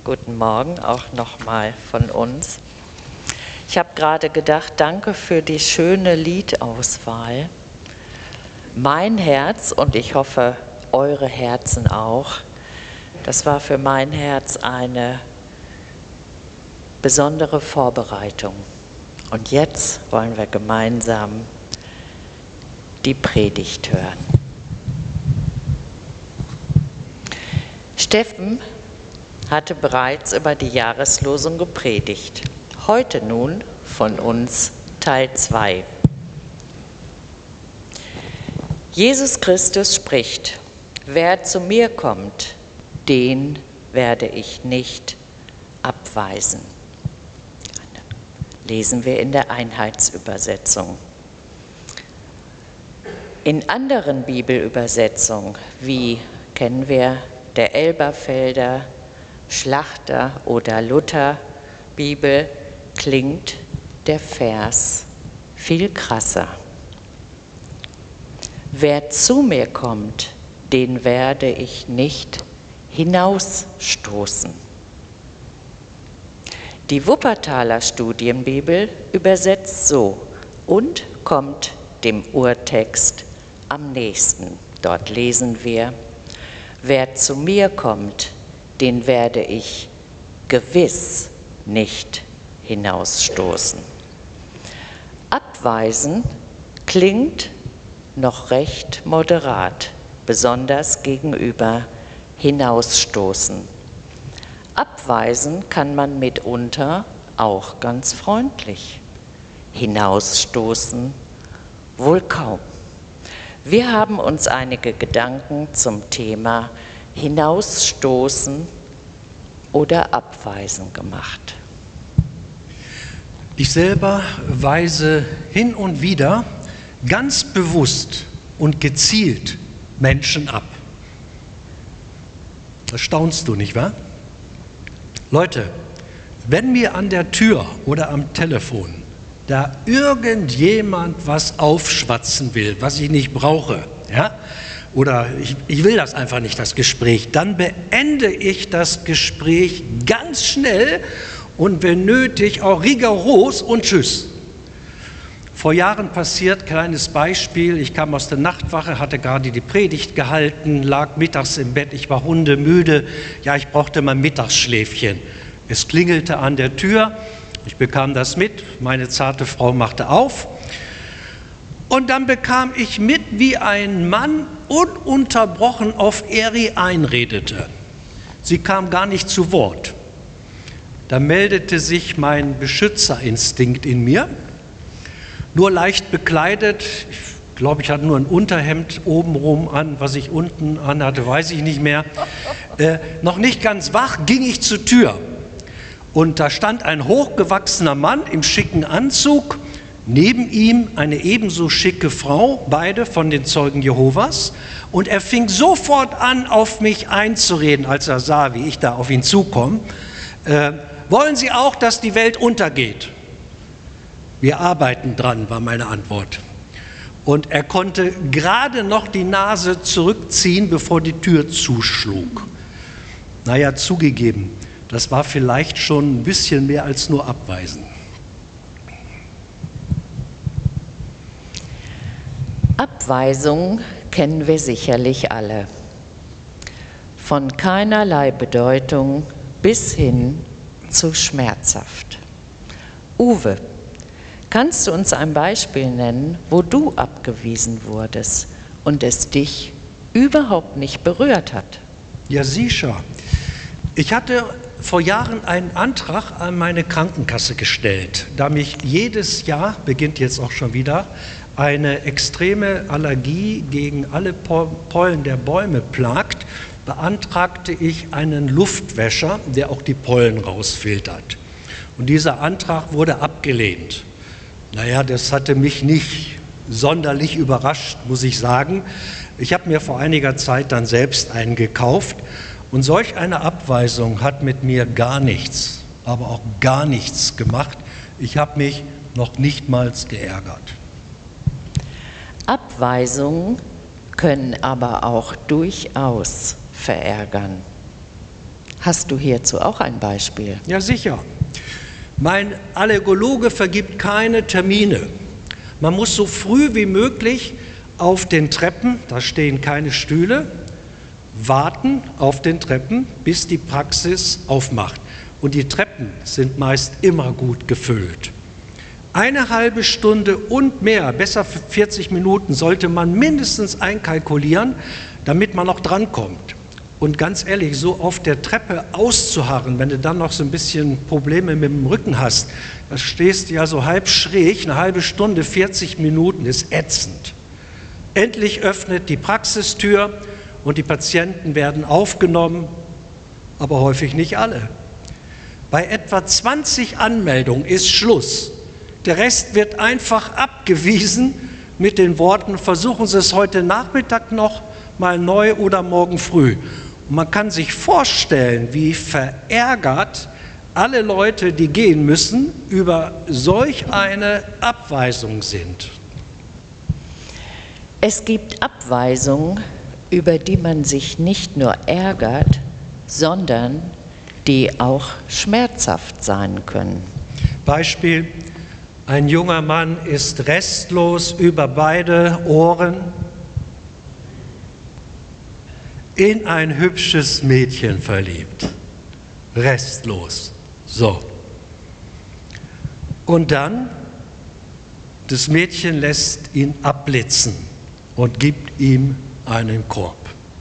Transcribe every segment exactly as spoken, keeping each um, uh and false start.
Guten Morgen auch nochmal von uns. Ich habe gerade gedacht, danke für die schöne Liedauswahl. Mein Herz, und ich hoffe, eure Herzen auch, das war für mein Herz eine besondere Vorbereitung. Und jetzt wollen wir gemeinsam die Predigt hören. Steffen hatte bereits über die Jahreslosung gepredigt. Heute nun von uns Teil zwei. Jesus Christus spricht: Wer zu mir kommt, den werde ich nicht abweisen. Lesen wir in der Einheitsübersetzung. In anderen Bibelübersetzungen, wie kennen wir der Elberfelder, Schlachter oder Luther Bibel, klingt der Vers viel krasser. Wer zu mir kommt, den werde ich nicht hinausstoßen. Die Wuppertaler Studienbibel übersetzt so: und kommt dem Urtext am nächsten. Dort lesen wir: Wer zu mir kommt, den werde ich gewiss nicht hinausstoßen. Abweisen klingt noch recht moderat, besonders gegenüber hinausstoßen. Abweisen kann man mitunter auch ganz freundlich. Hinausstoßen wohl kaum. Wir haben uns einige Gedanken zum Thema Hinausstoßen oder Abweisen gemacht. Ich selber weise hin und wieder ganz bewusst und gezielt Menschen ab. Das staunst du, nicht wahr? Leute, wenn mir an der Tür oder am Telefon da irgendjemand was aufschwatzen will, was ich nicht brauche, ja, oder ich, ich will das einfach nicht, das Gespräch, dann beende ich das Gespräch ganz schnell und wenn nötig auch rigoros und tschüss. Vor Jahren passiert, kleines Beispiel, ich kam aus der Nachtwache, hatte gerade die Predigt gehalten, lag mittags im Bett, ich war hundemüde, ja, ich brauchte mein Mittagsschläfchen. Es klingelte an der Tür, ich bekam das mit, meine zarte Frau machte auf und dann bekam ich mit, wie ein Mann ununterbrochen auf Eri einredete. Sie kam gar nicht zu Wort. Da meldete sich mein Beschützerinstinkt in mir, nur leicht bekleidet, ich glaube, ich hatte nur ein Unterhemd obenrum an, was ich unten anhatte, weiß ich nicht mehr. Äh, noch nicht ganz wach, ging ich zur Tür. Und da stand ein hochgewachsener Mann im schicken Anzug, neben ihm eine ebenso schicke Frau, beide von den Zeugen Jehovas. Und er fing sofort an, auf mich einzureden, als er sah, wie ich da auf ihn zukomme. Äh, wollen Sie auch, dass die Welt untergeht? Wir arbeiten dran, war meine Antwort. Und er konnte gerade noch die Nase zurückziehen, bevor die Tür zuschlug. Naja, zugegeben, das war vielleicht schon ein bisschen mehr als nur Abweisen. Abweisung kennen wir sicherlich alle. Von keinerlei Bedeutung bis hin zu schmerzhaft. Uwe, kannst du uns ein Beispiel nennen, wo du abgewiesen wurdest und es dich überhaupt nicht berührt hat? Ja, sicher. Ich hatte vor Jahren einen Antrag an meine Krankenkasse gestellt, da mich jedes Jahr, beginnt jetzt auch schon wieder, eine extreme Allergie gegen alle Pollen der Bäume plagt, beantragte ich einen Luftwäscher, der auch die Pollen rausfiltert. Und dieser Antrag wurde abgelehnt. Naja, das hatte mich nicht sonderlich überrascht, muss ich sagen. Ich habe mir vor einiger Zeit dann selbst einen gekauft. Und solch eine Abweisung hat mit mir gar nichts, aber auch gar nichts gemacht. Ich habe mich noch nicht mal geärgert. Abweisungen können aber auch durchaus verärgern. Hast du hierzu auch ein Beispiel? Ja, sicher. Mein Allergologe vergibt keine Termine. Man muss so früh wie möglich auf den Treppen, da stehen keine Stühle, warten auf den Treppen, bis die Praxis aufmacht. Und die Treppen sind meist immer gut gefüllt. Eine halbe Stunde und mehr, besser vierzig Minuten, sollte man mindestens einkalkulieren, damit man noch drankommt. Und ganz ehrlich, so auf der Treppe auszuharren, wenn du dann noch so ein bisschen Probleme mit dem Rücken hast, da stehst du ja so halb schräg, eine halbe Stunde, vierzig Minuten, ist ätzend. Endlich öffnet die Praxistür und die Patienten werden aufgenommen, aber häufig nicht alle. Bei etwa zwanzig Anmeldungen ist Schluss. Der Rest wird einfach abgewiesen mit den Worten, versuchen Sie es heute Nachmittag noch mal neu oder morgen früh. Und man kann sich vorstellen, wie verärgert alle Leute, die gehen müssen, über solch eine Abweisung sind. Es gibt Abweisungen, über die man sich nicht nur ärgert, sondern die auch schmerzhaft sein können. Beispiel: Ein junger Mann ist restlos über beide Ohren in ein hübsches Mädchen verliebt. Restlos. So. Und dann, das Mädchen lässt ihn abblitzen und gibt ihm einen Korb.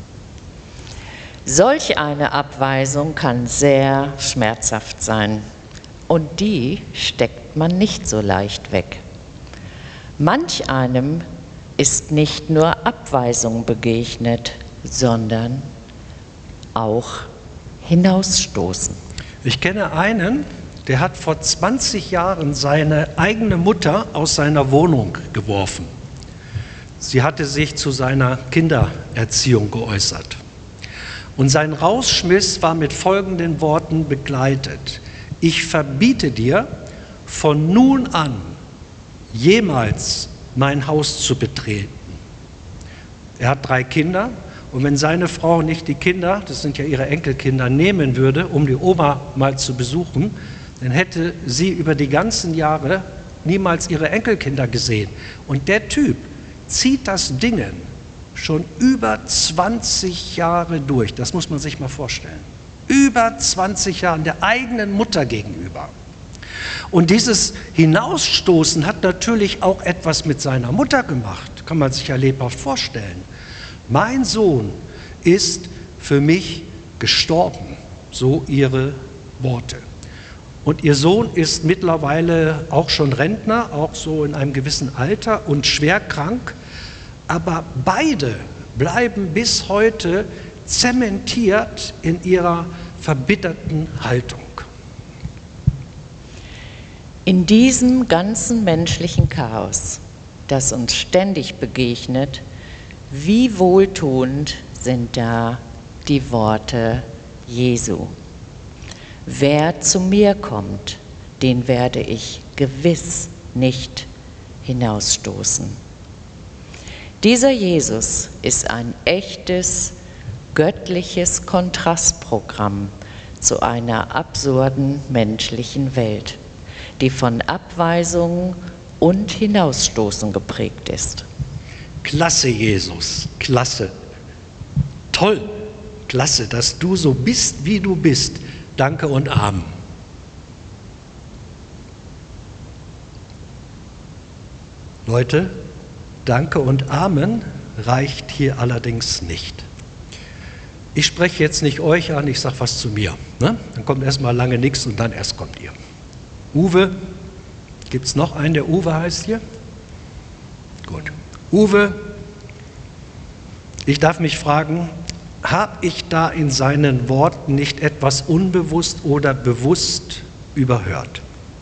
Solch eine Abweisung kann sehr schmerzhaft sein. Und die steckt man nicht so leicht weg. Manch einem ist nicht nur Abweisung begegnet, sondern auch Hinausstoßen. Ich kenne einen, der hat vor zwanzig Jahren seine eigene Mutter aus seiner Wohnung geworfen. Sie hatte sich zu seiner Kindererziehung geäußert. Und sein Rausschmiss war mit folgenden Worten begleitet: Ich verbiete dir, von nun an jemals mein Haus zu betreten. Er hat drei Kinder, und wenn seine Frau nicht die Kinder, das sind ja ihre Enkelkinder, nehmen würde, um die Oma mal zu besuchen, dann hätte sie über die ganzen Jahre niemals ihre Enkelkinder gesehen. Und der Typ zieht das Dingen schon über zwanzig Jahre durch. Das muss man sich mal vorstellen. Über zwanzig Jahre der eigenen Mutter gegenüber. Und dieses Hinausstoßen hat natürlich auch etwas mit seiner Mutter gemacht. Kann man sich ja lebhaft vorstellen. Mein Sohn ist für mich gestorben, so ihre Worte. Und ihr Sohn ist mittlerweile auch schon Rentner, auch so in einem gewissen Alter und schwer krank. Aber beide bleiben bis heute zementiert in ihrer verbitterten Haltung. In diesem ganzen menschlichen Chaos, das uns ständig begegnet, wie wohltuend sind da die Worte Jesu. Wer zu mir kommt, den werde ich gewiss nicht hinausstoßen. Dieser Jesus ist ein echtes, göttliches Kontrastprogramm zu einer absurden menschlichen Welt, die von Abweisung und Hinausstoßen geprägt ist. Klasse, Jesus, klasse. Toll, klasse, dass du so bist, wie du bist. Danke und Amen. Leute, Danke und Amen reicht hier allerdings nicht. Ich spreche jetzt nicht euch an, ich sage was zu mir. Ne? Dann kommt erstmal lange nichts und dann erst kommt ihr. Uwe, gibt es noch einen, der Uwe heißt hier? Gut. Uwe, ich darf mich fragen, habe ich da in seinen Worten nicht etwas unbewusst oder bewusst überhört?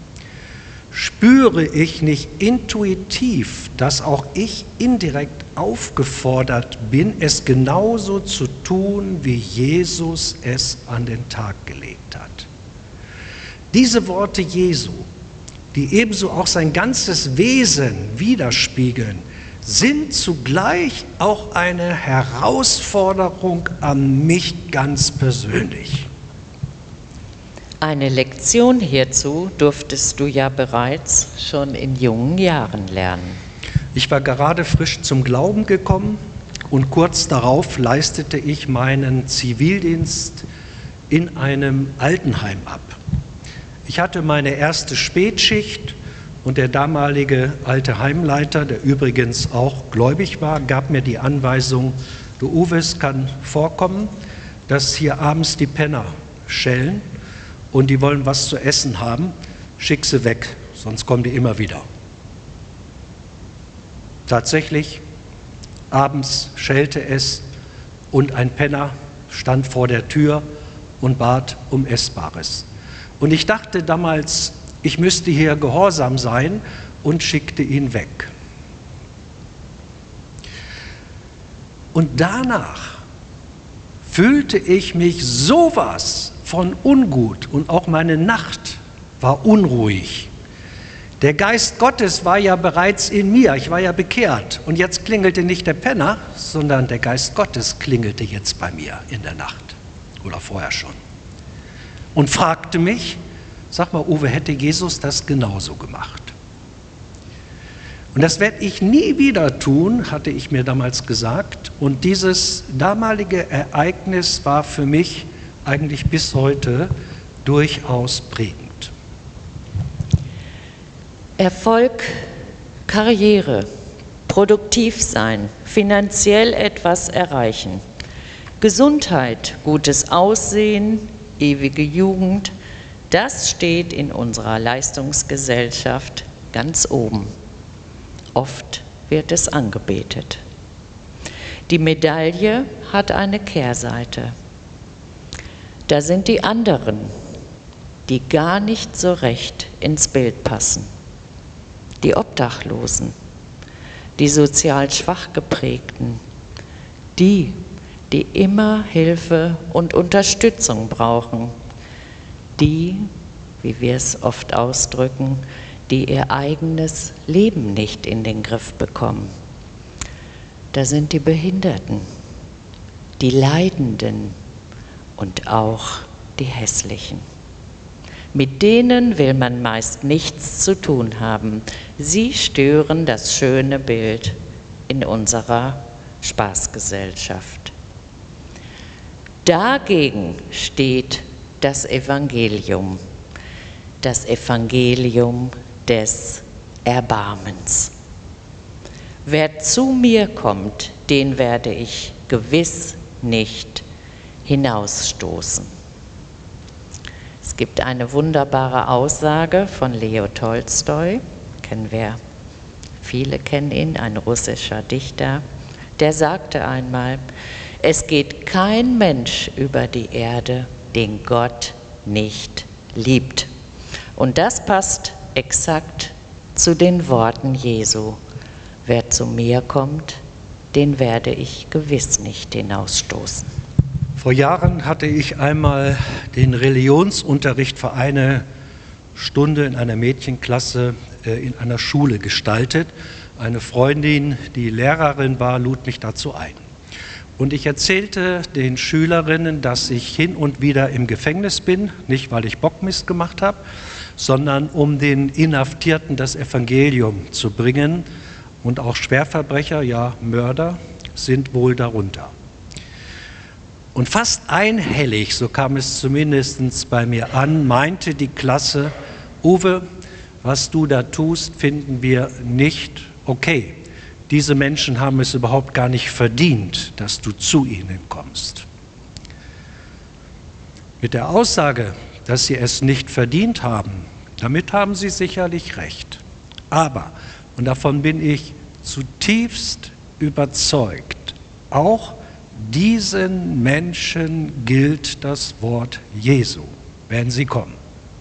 Spüre ich nicht intuitiv, dass auch ich indirekt aufgefordert bin, es genauso zu tun, wie Jesus es an den Tag gelegt hat? Diese Worte Jesu, die ebenso auch sein ganzes Wesen widerspiegeln, sind zugleich auch eine Herausforderung an mich ganz persönlich. Eine Lektion hierzu durftest du ja bereits schon in jungen Jahren lernen. Ich war gerade frisch zum Glauben gekommen und kurz darauf leistete ich meinen Zivildienst in einem Altenheim ab. Ich hatte meine erste Spätschicht und der damalige alte Heimleiter, der übrigens auch gläubig war, gab mir die Anweisung: Du Uwe, es kann vorkommen, dass hier abends die Penner schellen und die wollen was zu essen haben, schick sie weg, sonst kommen die immer wieder. Tatsächlich, abends schellte es und ein Penner stand vor der Tür und bat um Essbares. Und ich dachte damals, ich müsste hier gehorsam sein und schickte ihn weg. Und danach fühlte ich mich sowas von ungut und auch meine Nacht war unruhig. Der Geist Gottes war ja bereits in mir, ich war ja bekehrt. Und jetzt klingelte nicht der Penner, sondern der Geist Gottes klingelte jetzt bei mir in der Nacht oder vorher schon. Und fragte mich, sag mal Uwe, hätte Jesus das genauso gemacht? Und das werde ich nie wieder tun, hatte ich mir damals gesagt. Und dieses damalige Ereignis war für mich eigentlich bis heute durchaus prägend. Erfolg, Karriere, produktiv sein, finanziell etwas erreichen, Gesundheit, gutes Aussehen, ewige Jugend, das steht in unserer Leistungsgesellschaft ganz oben. Oft wird es angebetet. Die Medaille hat eine Kehrseite. Da sind die anderen, die gar nicht so recht ins Bild passen. Die Obdachlosen, die sozial schwach geprägten, die, die immer Hilfe und Unterstützung brauchen, die, wie wir es oft ausdrücken, die ihr eigenes Leben nicht in den Griff bekommen. Da sind die Behinderten, die Leidenden und auch die Hässlichen. Mit denen will man meist nichts zu tun haben. Sie stören das schöne Bild in unserer Spaßgesellschaft. Dagegen steht das Evangelium, das Evangelium des Erbarmens. Wer zu mir kommt, den werde ich gewiss nicht hinausstoßen. Es gibt eine wunderbare Aussage von Leo Tolstoi, kennen wir, viele kennen ihn, ein russischer Dichter, der sagte einmal: Es geht kein Mensch über die Erde, den Gott nicht liebt. Und das passt exakt zu den Worten Jesu: Wer zu mir kommt, den werde ich gewiss nicht hinausstoßen. Vor Jahren hatte ich einmal den Religionsunterricht für eine Stunde in einer Mädchenklasse äh, in einer Schule gestaltet. Eine Freundin, die Lehrerin war, lud mich dazu ein. Und ich erzählte den Schülerinnen, dass ich hin und wieder im Gefängnis bin, nicht weil ich Bockmist gemacht habe, sondern um den Inhaftierten das Evangelium zu bringen. Und auch Schwerverbrecher, ja Mörder, sind wohl darunter. Und fast einhellig, so kam es zumindest bei mir an, meinte die Klasse: Uwe, was du da tust, finden wir nicht okay. Diese Menschen haben es überhaupt gar nicht verdient, dass du zu ihnen kommst. Mit der Aussage, dass sie es nicht verdient haben, damit haben sie sicherlich recht. Aber, und davon bin ich zutiefst überzeugt, auch diesen Menschen gilt das Wort Jesu, wenn sie kommen.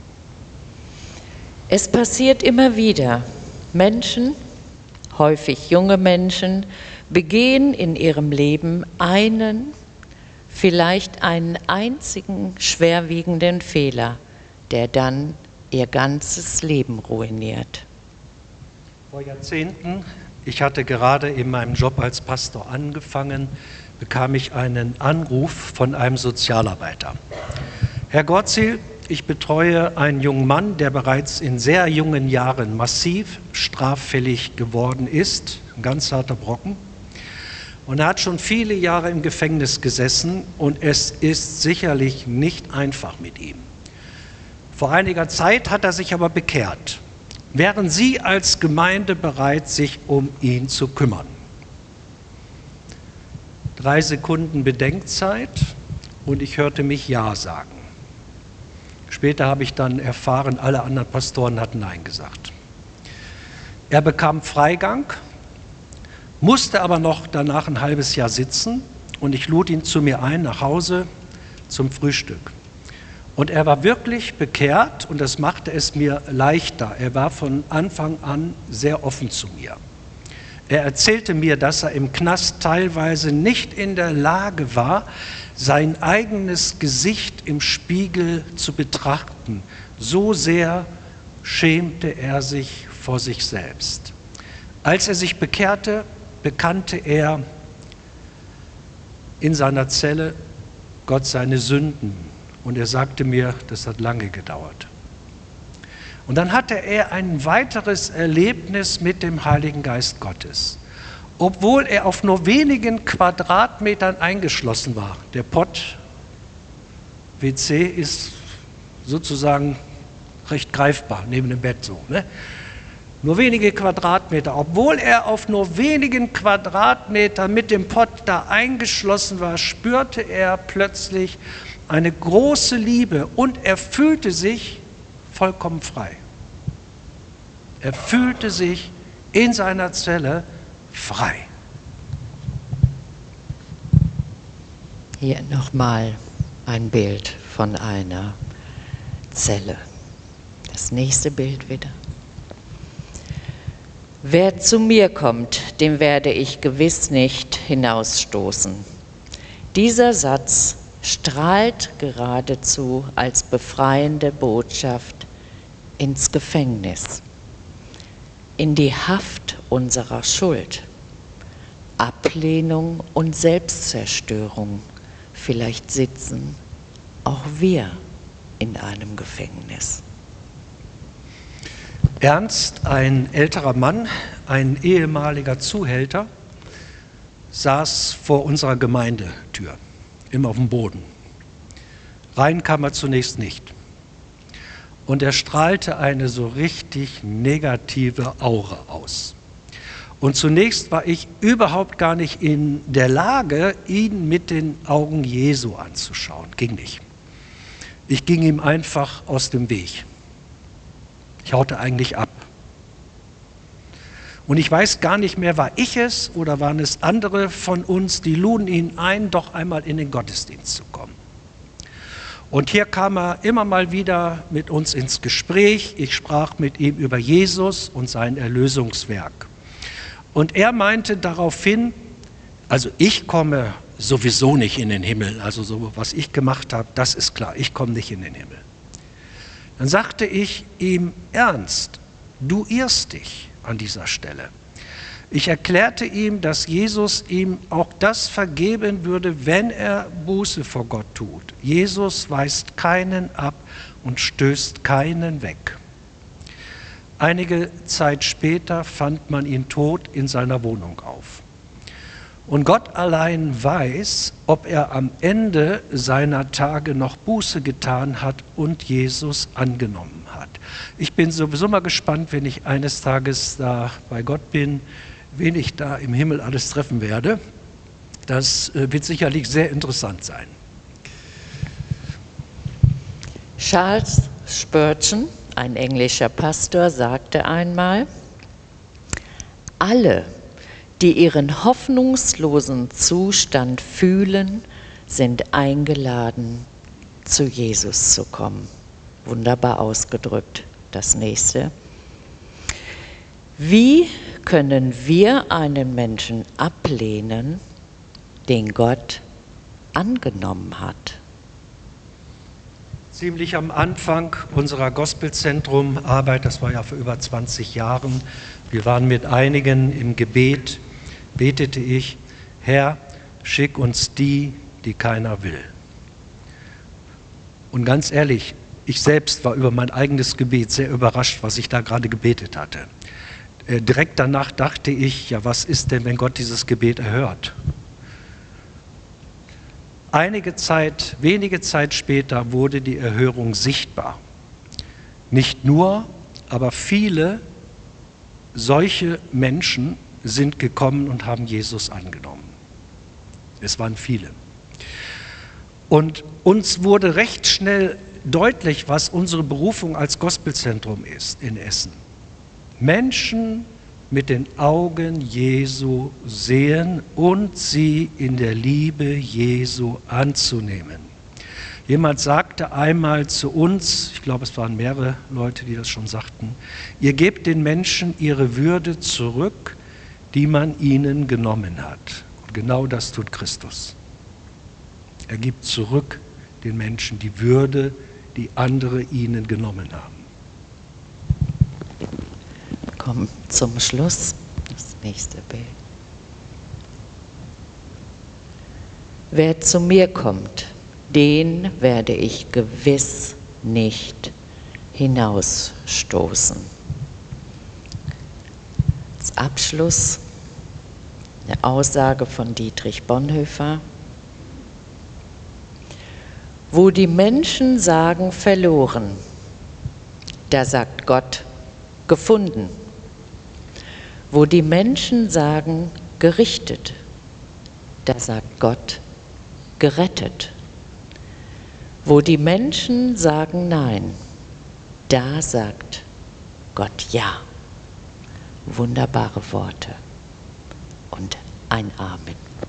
Es passiert immer wieder. Menschen, häufig junge Menschen, begehen in ihrem Leben einen, vielleicht einen einzigen schwerwiegenden Fehler, der dann ihr ganzes Leben ruiniert. Vor Jahrzehnten, ich hatte gerade in meinem Job als Pastor angefangen, bekam ich einen Anruf von einem Sozialarbeiter. Herr Gorzel, ich betreue einen jungen Mann, der bereits in sehr jungen Jahren massiv straffällig geworden ist, ein ganz harter Brocken. Und er hat schon viele Jahre im Gefängnis gesessen und es ist sicherlich nicht einfach mit ihm. Vor einiger Zeit hat er sich aber bekehrt. Wären Sie als Gemeinde bereit, sich um ihn zu kümmern? Drei Sekunden Bedenkzeit und ich hörte mich Ja sagen. Später habe ich dann erfahren, alle anderen Pastoren hatten Nein gesagt. Er bekam Freigang, musste aber noch danach ein halbes Jahr sitzen und ich lud ihn zu mir ein nach Hause zum Frühstück. Und er war wirklich bekehrt und das machte es mir leichter. Er war von Anfang an sehr offen zu mir. Er erzählte mir, dass er im Knast teilweise nicht in der Lage war, sein eigenes Gesicht im Spiegel zu betrachten. So sehr schämte er sich vor sich selbst. Als er sich bekehrte, bekannte er in seiner Zelle Gott seine Sünden. Und er sagte mir, das hat lange gedauert. Und dann hatte er ein weiteres Erlebnis mit dem Heiligen Geist Gottes. Obwohl er auf nur wenigen Quadratmetern eingeschlossen war. Der Pott W C ist sozusagen recht greifbar, neben dem Bett so. Ne? Nur wenige Quadratmeter. Obwohl er auf nur wenigen Quadratmetern mit dem Pott da eingeschlossen war, spürte er plötzlich eine große Liebe und er fühlte sich vollkommen frei. Er fühlte sich in seiner Zelle frei. Hier nochmal ein Bild von einer Zelle. Das nächste Bild wieder. Wer zu mir kommt, dem werde ich gewiss nicht hinausstoßen. Dieser Satz strahlt geradezu als befreiende Botschaft ins Gefängnis, in die Haft unserer Schuld, Ablehnung und Selbstzerstörung. Vielleicht sitzen auch wir in einem Gefängnis. Ernst, ein älterer Mann, ein ehemaliger Zuhälter, saß vor unserer Gemeindetür, immer auf dem Boden. Rein kam er zunächst nicht. Und er strahlte eine so richtig negative Aura aus. Und zunächst war ich überhaupt gar nicht in der Lage, ihn mit den Augen Jesu anzuschauen. Ging nicht. Ich ging ihm einfach aus dem Weg. Ich haute eigentlich ab. Und ich weiß gar nicht mehr, war ich es oder waren es andere von uns, die luden ihn ein, doch einmal in den Gottesdienst zu kommen. Und hier kam er immer mal wieder mit uns ins Gespräch. Ich sprach mit ihm über Jesus und sein Erlösungswerk. Und er meinte daraufhin, also ich komme sowieso nicht in den Himmel, also so was ich gemacht habe, das ist klar, ich komme nicht in den Himmel. Dann sagte ich ihm, Ernst, du irrst dich an dieser Stelle. Ich erklärte ihm, dass Jesus ihm auch das vergeben würde, wenn er Buße vor Gott tut. Jesus weist keinen ab und stößt keinen weg. Einige Zeit später fand man ihn tot in seiner Wohnung auf. Und Gott allein weiß, ob er am Ende seiner Tage noch Buße getan hat und Jesus angenommen hat. Ich bin sowieso mal gespannt, wenn ich eines Tages da bei Gott bin, wen ich da im Himmel alles treffen werde. Das wird sicherlich sehr interessant sein. Charles Spurgeon, ein englischer Pastor, sagte einmal, alle, die ihren hoffnungslosen Zustand fühlen, sind eingeladen, zu Jesus zu kommen. Wunderbar ausgedrückt. Das nächste. Wie können wir einen Menschen ablehnen, den Gott angenommen hat? Ziemlich am Anfang unserer Gospelzentrum-Arbeit, das war ja vor über zwanzig Jahren, wir waren mit einigen im Gebet, betete ich, Herr, schick uns die, die keiner will. Und ganz ehrlich, ich selbst war über mein eigenes Gebet sehr überrascht, was ich da gerade gebetet hatte. Äh, direkt danach dachte ich, ja, was ist denn, wenn Gott dieses Gebet erhört? Einige Zeit, wenige Zeit später wurde die Erhörung sichtbar. Nicht nur, aber viele solche Menschen sind gekommen und haben Jesus angenommen. Es waren viele. Und uns wurde recht schnell deutlich, was unsere Berufung als Gospelzentrum ist in Essen. Menschen mit den Augen Jesu sehen und sie in der Liebe Jesu anzunehmen. Jemand sagte einmal zu uns, ich glaube, es waren mehrere Leute, die das schon sagten, ihr gebt den Menschen ihre Würde zurück, die man ihnen genommen hat. Und genau das tut Christus. Er gibt zurück den Menschen die Würde, die andere ihnen genommen haben. Kommen zum Schluss das nächste Bild. Wer zu mir kommt, den werde ich gewiss nicht hinausstoßen. Als Abschluss eine Aussage von Dietrich Bonhoeffer. Wo die Menschen sagen verloren, da sagt Gott gefunden. Wo die Menschen sagen gerichtet, da sagt Gott gerettet. Wo die Menschen sagen nein, da sagt Gott ja. Wunderbare Worte und ein Amen.